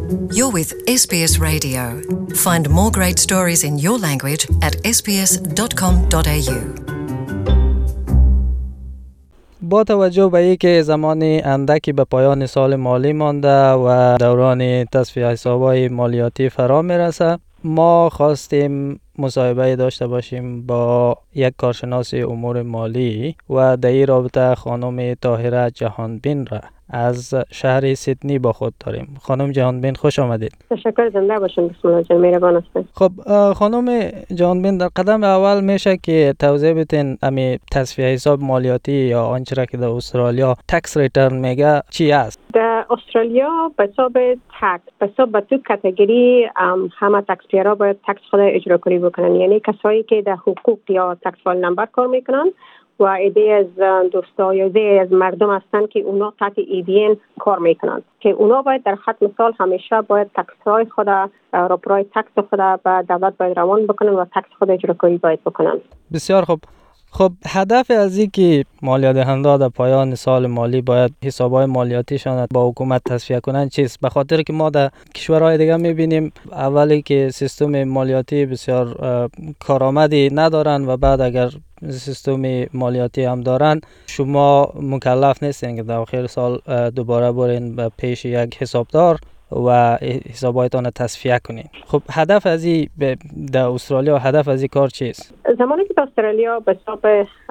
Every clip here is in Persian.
You're with SBS Radio. Find more great stories in your language at sbs.com.au. با توجه به اینکه زمان اندکی به پایان سال مالی مانده و دوران تصفیه حساب‌های مالیاتی فرا میرسه، ما خواستیم مصاحبه داشته باشیم با یک کارشناس امور مالی و در این رابطه خانم طاهره جهانبین را از شهر سیدنی با خود داریم. خانم جهانبین خوش آمدید. تشکر، زنده باشین. بسم الله جان، مهربان هستین. خب خانم جهانبین، در قدم اول میشه که توضیح بدین امی تصفیه حساب مالیاتی یا آنچه را که در استرالیا تکس ریترن میگه چی است؟ در استرالیا به حساب تکس، به حساب تو کاتگوری همه تکس پیرا باید تکس خود اجرا کنی بکنن، یعنی کسایی که در حقوق یا تکس فایل نمبر کار میکنن و ایده از دوستا یا ایده از مردم هستن که اونا تحت EBN کار میکنن که اونا باید در ختم سال همیشه باید تکس های خود راپورای تکس خود به دولت باید روان بکنن و تکس خود اجرا کنی باید بکنن. بسیار خوب. خب هدف از این که مالیات دهنده در پایان سال مالی باید حسابهای مالیاتیشان با حکومت تصفیه کنن چیست؟ به خاطر که ما در کشورهای دیگه میبینیم اولی که سیستم مالیاتی بسیار کارآمدی ندارن و بعد اگر سیستم مالیاتی هم دارن شما مکلف نیستین که در آخر سال دوباره برین به پیش یک حسابدار و حسابایتان تصفیه کنین. خب هدف از این در استرالیا هدف از این کار چیست؟ زمانی که در استرالیا به حساب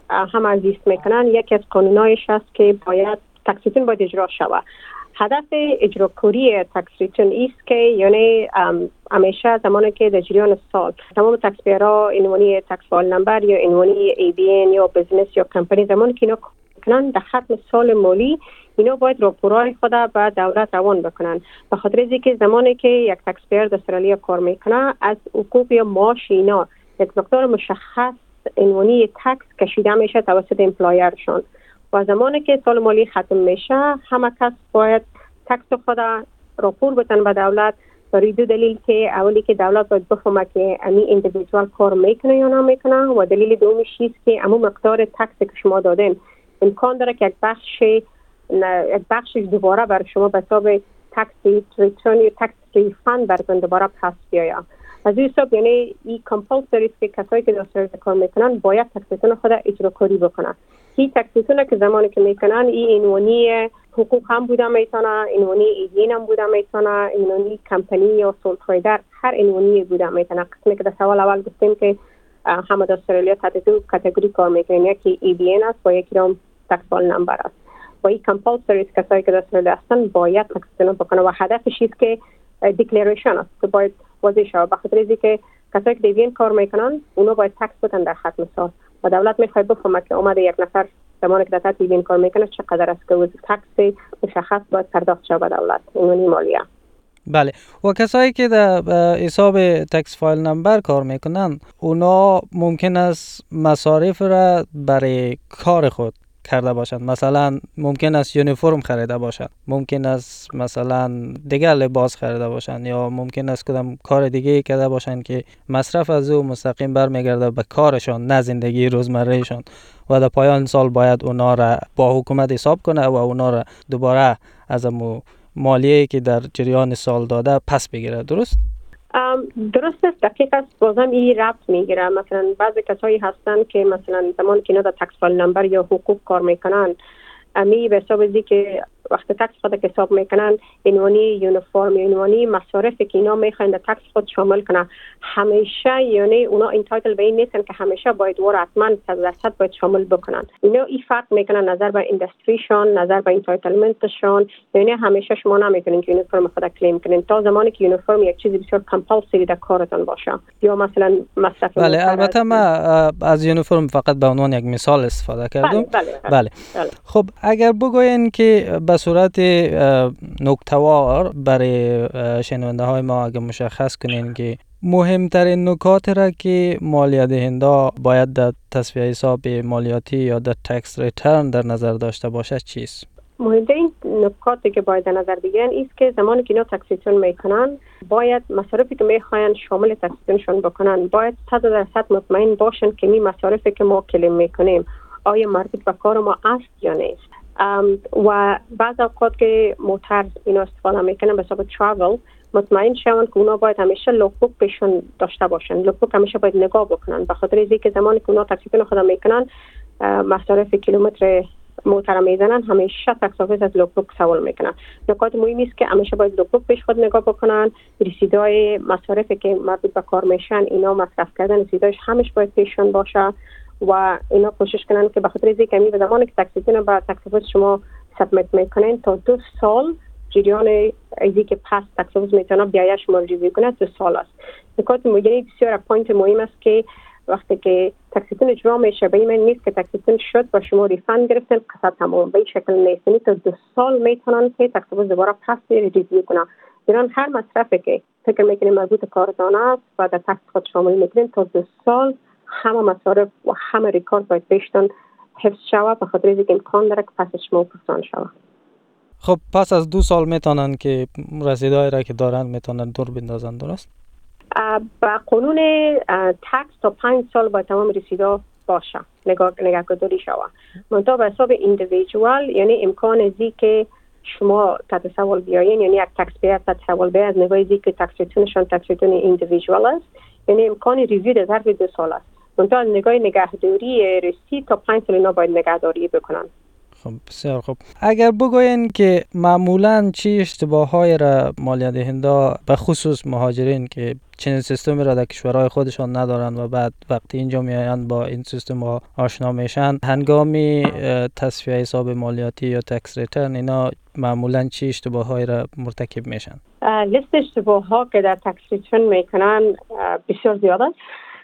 هم زیست میکنن، یکی از قانونایش هست که باید تکس ریترن باید اجرا شود. هدف اجراکاری تکس ریترن است که یعنی همیشه زمانی که در جریان سال تمام تکس پیرا عنوانی تکس فایل نمبر یا عنوانی EBN یا بزنس یا کمپانی زمانی که اینا کنن در ختم سال مالی اینا باید راپورای خود به دولت روان بکنن. به خاطر اینکه زمانی که یک تکس پیر در استرالیا کار میکنه از حقوق یا معاش اینا یک مقدار مشخص عنوانی تکس کشیده میشه توسط امپلایرشون و زمانی که سال مالی ختم میشه همه کس باید تکس خود راپور بدن به دولت برای دو دلیل که اولی که دولت باید بفهمه که امی ایندیویدوال کار میکنه یا نمیکنه و دلیل دومیش است که امو مقدار تکس که شما دادن امکان داره که یک بخشش دوباره بر شما به حساب تکس ریترن یا تکس ریفند براتون دوباره پس بیاید. از این حساب یعنی این کامپالسری است که کسایی که در استرالیا کار میکنن باید تکس ریترن خود اجرا کاری بکنن. این تکس ریترن که زمانی که میکنن این عنوانی حقوق هم بوده میتونه، عنوانی ایدین هم بوده میتونه، عنوانی کمپانی یا سول تریدر، هر عنوانی بوده میتونه. قسمی که در سوال اول گفتیم که همه در استرالیا تحت دو کاتگوری کار میکنن، یکی EBN است و یکی هم تکس فایل نمبر است. و این کامپالسری است کسایی که در استرالیا هستن باید تکس ریترن بکنن و هدفش است که دیکلریشن است که باید واضح شود. بخاطر اینکه کسایی که دیوین کار میکنن اونا باید تکس بدن در ختم سال و دولت میخواد بفهمه که اومده یک نفر زمانی که در دیوین کار میکنه چقدر است که تکس مشخص باید پرداخت شود به دولت عنوانی مالیه. بله. و کسایی که در حساب تکس فایل نمبر کار میکنن اونا ممکن است مصارف را برای کار خود کرده باشند. مثلا ممکن است یونیفرم خریده باشند، ممکن است مثلا دیگر لباس خریده باشند یا ممکن است کدام کار دیگه کرده باشند که مصرف از او مستقیم برمیگرده به کارشان نه زندگی روزمرهشان و در پایان سال باید اونا را با حکومت حساب کنه و اونا را دوباره از مالیه‌ای که در جریان سال داده پس بگیره. درست؟ درست است، دقیق است. بازم این ربط میگیره. مثلا بعضی کسایی هستن که مثلا زمان که اینا در تکس فایل نمبر یا حقوق کار میکنن امی به حساب ازی که وقت تکس خود حساب میکنن عنوانی یونیفرم یا عنوانی مصارفی که اینا میخواین در تکس خود شامل کنن همیشه یعنی اونا انتایتل به این نیستن که همیشه باید ور حتما 100% باید شامل بکنن. اینا این فرق میکنن نظر به اندستریشون، نظر به انتایتلمنتشون. یعنی همیشه شما نمیتونین که یونیفرم خود کلیم کنین تا زمانی که یونیفرم یک چیزی بسیار کامپالسری در کارتون باشه یا مثلا مصرف. بله، البته ما از یونیفرم فقط به عنوان یک مثال استفاده کردم. بله. خب اگر بگوین که به صورت نکته‌وار برای شنونده های ما اگر مشخص کنین که مهمترین نکات را که مالیات دهنده باید در تصفیه حساب مالیاتی یا در تکس ریترن در نظر داشته باشه چیست؟ مهمترین نکاتی که باید در نظر بگیرن است که زمانی که اینا تکس ریترن میکنن باید مصارفی که میخواین شامل تکس ریترنشون بکنن باید 100% مطمئن باشن که این مصارفی که ما کلیم میکنیم آیا مربوط به کار ما است یا نیست. و بعض اوقات که موتر اینا استفاده میکنن به حساب ترافل، مطمئن شون که اونا باید همیشه لوگ بوک پیشون داشته باشن. لوگ بوک همیشه باید نگاه بکنن، به خاطر اینکه زمانی که اونا تاکسی خود میکنن مصارف کیلومتر موتر میزنن، همیشه تکس آفیس از لوگ بوک سوال میکنن. نکات مهمی است که همیشه باید لوگ بوک پیش خود نگاه بکنن. رسیدای مصارفی که مربوط به کار میشن اینا مصرف کردن رسیداش همیشه باید پیشون باشه و اینا کوشش کنن که به خاطر اینکه به زمانی که تاکسیتون با تکس آفیس شما سابمیت میکنین تا 2 سال جریان ایزی که پس تکس آفیس میتونه بیایه شما ریویو کنه 2 سال است. نکات مهمی بسیار پوینت مهم است که وقتی که تاکسیتون اجرا میشه به این نیست که تاکسیتون شد و شما ریفند گرفتن قصد تمام به این شکل نیست. یعنی تا 2 سال میتونن که تکس آفیس دوباره پس ریویو کنه. ایران هر مصرفی که فکر میکنیم مربوط کارتانه است و در تکس خود شامل میکنین تا 2 سال همه مصارف و همه ریکارد باید بیشتن حفظ شود، به خاطر اینکه امکان داره که پس شما پرسان شود. خب پس از 2 سال میتونن که رسیدهای را که دارن میتونن دور بندازن، درست؟ با قانون تکس تا 5 سال باید تمام رسیدا باشه نگهداری شود. منتها به حساب ایندیویدوال یعنی امکان ازی که شما تحت سوال بیاین، یعنی یک تکس پییر تحت سوال بیاین از نگاه ازی که تکسیتونشان تکسیتون ایندیویدوال است، یعنی امکان ریویو در ظرف 2 سال است. منتها از نگاه نگهداری رسید تا 5 سال اینا باید نگهداری بکنن. خب بسیار خوب. اگر بگوین که معمولاً چی اشتباهایی را مالیات دهنده به خصوص مهاجرین که چنین سیستمی را در کشورهای خودشان ندارن و بعد وقتی اینجا میآیند با این سیستم آشنا میشن، هنگامی تصفیه حساب مالیاتی یا تکس ریترن اینا معمولاً چی اشتباهایی را مرتکب میشن؟ لیست اشتباه‌ها که در تکس ریترن میکنن بسیار زیاد است.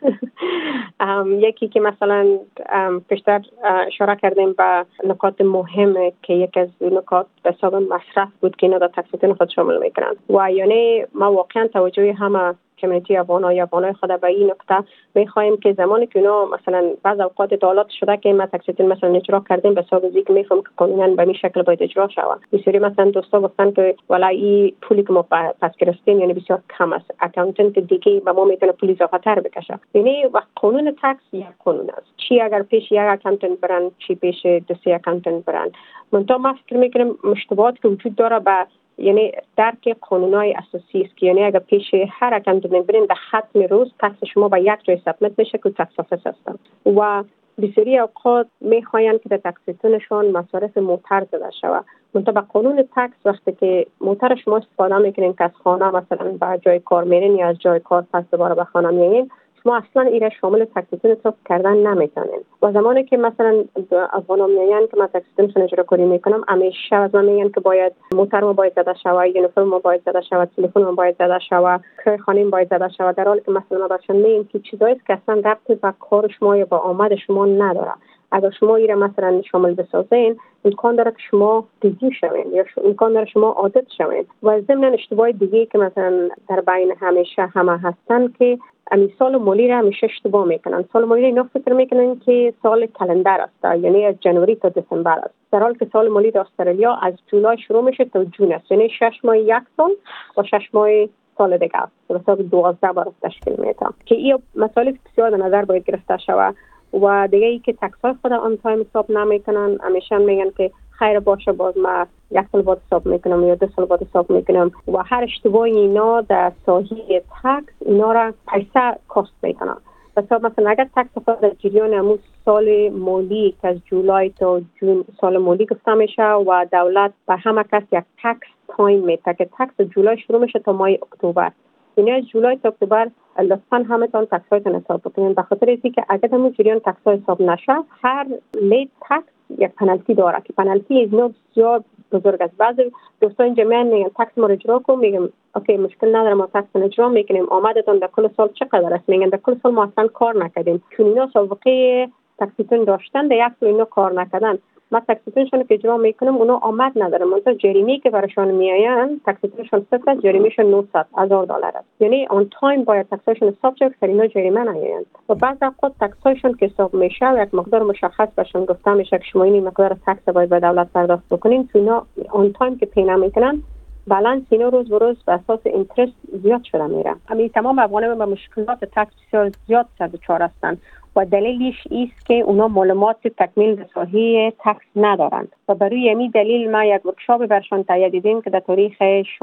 یکی که مثلا پیشتر اشاره کردیم به نکات مهم که یک از نکات به حساب مصرف بود که اینا در تکس ریترن خود شامل میکنن و یعنی ما واقعا توجه همه کمیونیتی افغانای خود به این نکته میخوایم که زمانی که اینا مثلا بعض اوقات دولت شده که ما تکس ریترن مثلا اجرا کردیم به حساب ازی که میفهم که قانونا به این شکل باید اجرا شود. بسیاری مثلا دوستا گفتن که ولای پولی که ما پس گرفتیم یعنی بسیار کم است، اکاونتنت دیگه به ما میتونه پول اضافه تر بکشه. یعنی وقت قانون تکس یک قانون است، چی اگر پیش یک اکاونتنت برن چی پیش 2-3 اکاونتنت برن. منتها ما فکر میکنم مشتبهات که وجود داره با یعنی درک قانونای اساسی است که یعنی اگر پیش هر اکاونتنت برین در ختم روز تکس شما با یک جای سابمیت بشه که تکس آفیس هستن و بسیاری اوقات میخواین که در تکسیتونشان مصارف موتر زده شود. منتها با قانون تکس وقتی که موتر شما استفاده میکنین که از خانه مثلا به جای کار میرین یا از جای کار پس دوباره به خانه میایین، ما اصلا ایره شامل تکسیتون حساب کردن نمیتونیم. و زمانی که مثلا افغانا میگن که ما تکسیتونشون اجرا کاری میکنم همیشه از من میگن که باید موتر ما باید زده شود، یونیفرم ما باید زده شود، تلفن ما باید زده شود، کرایه خانه باید زده شود، در حالی که مثلا ما داشتن میگن که چیزایی که اصلا ربطی به کار شما یا با آمد شما نداره. اگر شما ایره مثلا شامل بسازین امکان داره که شما دیگه شوین یا امکان داره شما عادت شوین. و ضمن اشتباه دیگه که مثلا در بین همیشه همه هستن که امی سال مالی را همیشه اشتباه میکنن. سال مالی را اینا فکر میکنن که سال کلندر است، یعنی از جنوری تا دسامبر است، در حالی که سال مالی در استرالیا از جولای شروع میشه تا جون است، یعنی 6 ماه یک سال و 6 ماه سال دیگه است، به حساب 12 بار تشکیل میده که این مسائل بسیار در نظر باید گرفته شود. و دیگه ای که تکسای خود آن تایم حساب نمیکنن، همیشه میگن که خیر باشه باز ما 1 سال بعد حساب میکنم یا 2 سال بعد حساب میکنم و هر اشتباهی اینا در ساحه تکس اینا را پیسه کاست میکنن. مثلا اگر تکس خود در جریان همون سال مالی که از جولای تا جون سال مالی گفته میشه و دولت به همه کس یک تکس تایم میده که تکس جولای شروع میشه تا ماه اکتبر، یعنی از جولای تا اکتبر لطفاً همه تان تکس هایتان حساب بکنین، به خاطر اینکه اگر همون جریان تکس ها حساب نشه هر لیت تکس یک پنالتی داره که پنالتی اینا بسیار بزرگ است. بعضی دوستان اینجا میگن تکس ما اجرا کن، میگم اوکی مشکل نداره ما تکس اجرا میکنیم، آمدتون در کل سال چقدر است؟ میگن در کل سال ما اصلا کار نکردیم، چون اینا سابقه تکسیتون داشتن در 1 سال اینا کار نکردن. ما تکسیتونشون که اجرا میکنم اونا آمد نداره، مثلا جریمه که براشون میآین تکسیتونشون صفر، جریمهشون $900,000 است، یعنی آن تایم باید تکسشون حساب شه که اینا جریمه نیاین. و بعض اوقات تکسشون که حساب میشه یک مقدار مشخص بهشون گفته میشه که شما این مقدار تکس باید به دولت پرداخت بکنین، تو اینا آن تایم که پی نمیکنن بالانس اینا روز به روز به اساس اینترست زیاد شده میره. همین تمام افغانان با مشکلات تکس بسیار زیاد سر دچار هستن و دلیلش است که اونا معلومات تکمیل در ساحه تکس ندارند و برای همین دلیل ما یک ورکشاپ برشان تهیه دیدیم که در تاریخ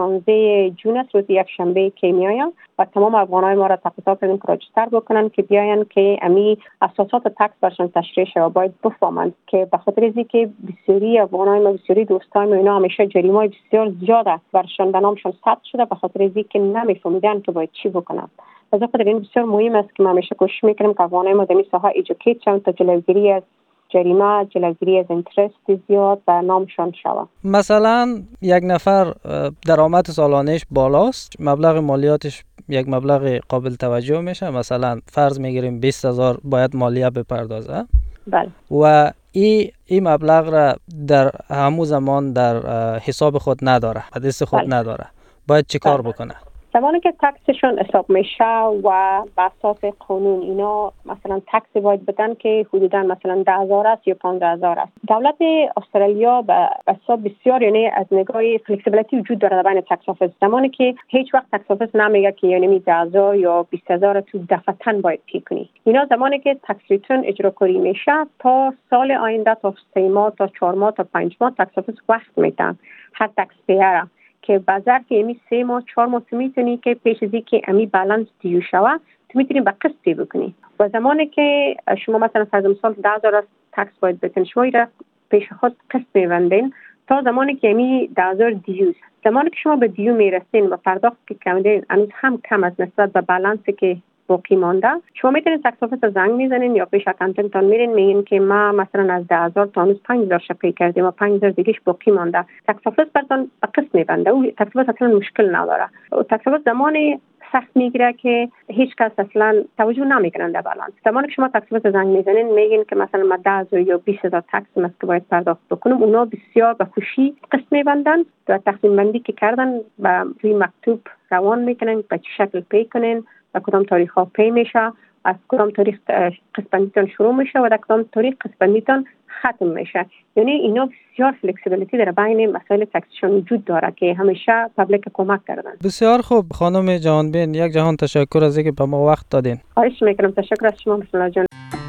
16 جون است، روز یک شنبه که میآید و تمام افغانای ما را تقاضا کردیم که راجستر بکنن که بیاین که امی اساسات تکس برشان تشریح شود. باید بفهمند که به خاطر از اینکه بسیاری افغانای ما، بسیاری دوستای ما اینا همیشه جریمه بسیار زیاده برشان به نامشان ثبت شده، به خاطر از اینکه نمیفهمیدن که باید چی بکنن. از خاطر این بسیار مهم است که ما همیشه کوشش میکنیم که افغانای ما در این ساحه ایژوکیت شوند تا جلوگیری از جریمه، جلوگیری از اینترست زیاد و نامشان شود. مثلا یک نفر درآمد سالانهش بالاست، مبلغ مالیاتش یک مبلغ قابل توجه میشه، مثلا فرض میگیریم 20,000 باید مالیه بپردازه. بله. و این مبلغ را در همون زمان در حساب خود نداره، حدیث خود نداره، باید چی کار بکنه؟ زمانی که تکسشون حساب میشه و به اساس قانون اینا مثلا تکس باید بدن که حدودا مثلا 10,000 است یا 15,000 است. دولت استرالیا به حساب بسیار یعنی از نگاه فلکسیبیلیتی وجود داره بین تکس آفیس. زمانی که هیچ وقت تکس آفیس نمیگه که یعنی 10,000 یا 20,000 تو دفعتاً باید پی کنی. اینا زمانی که تکس ریترن اجراکاری میشه تا سال آینده، تا 3 ماه تا 4 ماه تا 5 ماه تکس آفیس وقت میدن هر تکس پیره که بازار که امی 3 ماه 4 ماه میتونی که پیش از اینکه امی بالانس دیو شوه تو میتونی به قسطی بکنی. و زمانی که شما مثلا فرض مثال 10,000 تکس باید بتین، شما را پیش خود قسط می‌بندین تا زمانی که امی 10,000 دیو. زمانی که شما به دیو میرسین و پرداخت که کردین هنوز هم کم از نسبت به بالانسی که باقی مانده، شما میتونید تکس آفیس زنگ میزنین یا پیش اکانتنتتون میرین، میگین که ما مثلا از 10,000 تا هنوز 5,000 شپی کردیم و 5,000 دیگهش باقی مانده. تکس آفیس براتون به قسط میبنده. او تکس آفیس اصلا مشکل نداره. و تکس آفیس زمانی سخت میگیره که هیچ کس اصلا توجه نمیکنن به بالانس. زمانی که شما تکس آفیس زنگ میزنین میگین که مثلا ما 10,000 یا 20,000 تکس است که باید پرداخت بکنم، اونا بسیار به خوشی قسط میبندن و تقسیم بندی که کردن با روی مکتوب روان میکنن به چه شکل پی کنین و کدام تاریخ ها پی میشه، از کدام تاریخ قسطبندیتون شروع میشه و در کدام تاریخ قسطبندیتون ختم میشه. یعنی اینا بسیار فلکسیبیلیتی در بین مسائل تکسشون وجود داره که همیشه پابلیک کمک کردن. بسیار خوب خانم جهانبین، یک جهان تشکر از اینکه به ما وقت دادین. خواهش میکنم. تشکر از شما مثلا جان.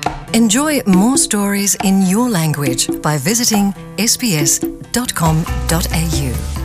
Enjoy more stories in your language by visiting sbs.com.au.